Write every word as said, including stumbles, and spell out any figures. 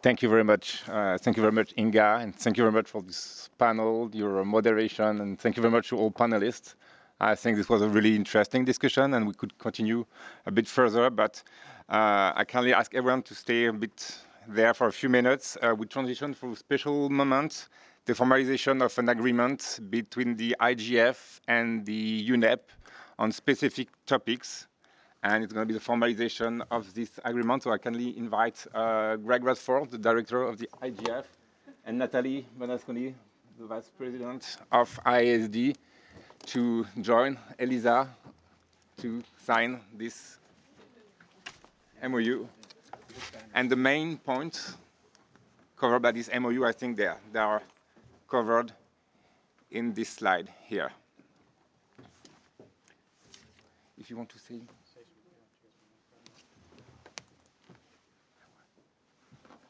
Thank you very much. Uh, thank you very much, Inga, and thank you very much for this panel, your moderation, and thank you very much to all panelists. I think this was a really interesting discussion, and we could continue a bit further, but uh, I kindly ask everyone to stay a bit there for a few minutes. Uh, we transition through special moments, the formalization of an agreement between the I G F and the U N E P on specific topics. And it's going to be the formalization of this agreement. So I kindly invite uh, Greg Radford, the director of the I G F, and Nathalie Bonasconi, the vice president of I S D, to join Elisa to sign this M O U. And the main points covered by this M O U, I think they are, they are covered in this slide here. If you want to say